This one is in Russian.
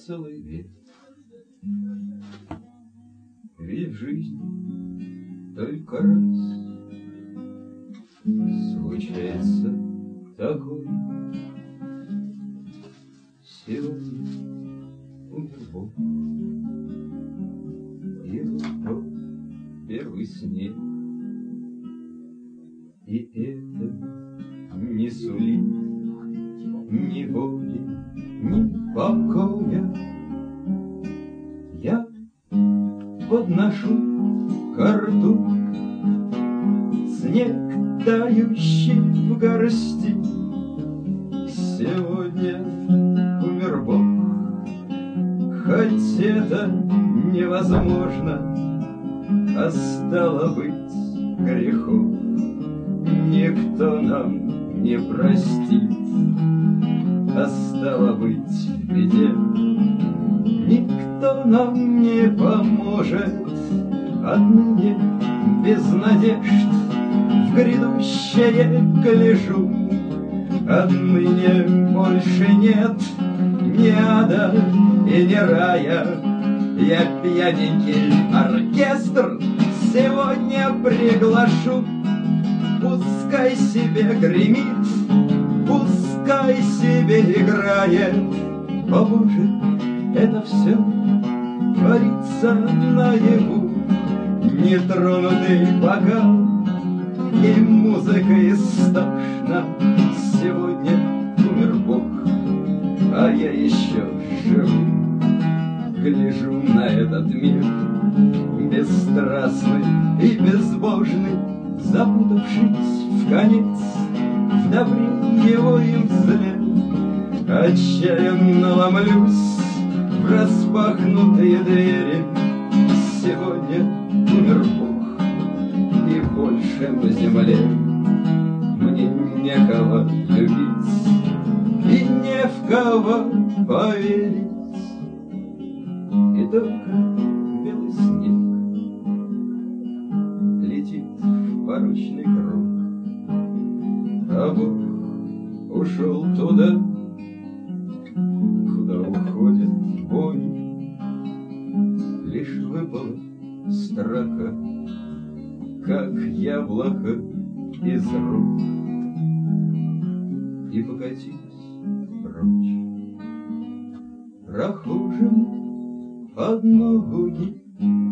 целый век. Ведь в жизни только раз случается такое. Сегодня умер Бог, и вот первый снег, и это не сулит ни боли, ни покоя. Я подношу ко рту снег, тающий в горсти. Сегодня умер Бог, хоть это невозможно, а стало быть грехов никто нам не простит, а стало быть в беде никто нам не поможет. Отныне без надежд в грядущее гляжу, отныне больше нет ни ада и ни рая. Я пьяненький оркестр сегодня приглашу, пускай себе гремит, пускай себе играет. О Боже, это все творится наяву, нетронутый бокал и музыка истошна. Сегодня умер Бог, а я еще живу, гляжу на этот мир бесстрастный и безбожный, запутавшись в конец в добре его и в зле. Отчаянно ломлюсь в распахнутые двери. Сегодня умер Бог, и больше на земле мне некого любить и не в кого поверить. И только белый снег летит в порочный круг, а Бог ушел туда, куда уходит бой. Лишь выпала строка, как яблоко из рук, и покатилась прочь. Прохожим под ноги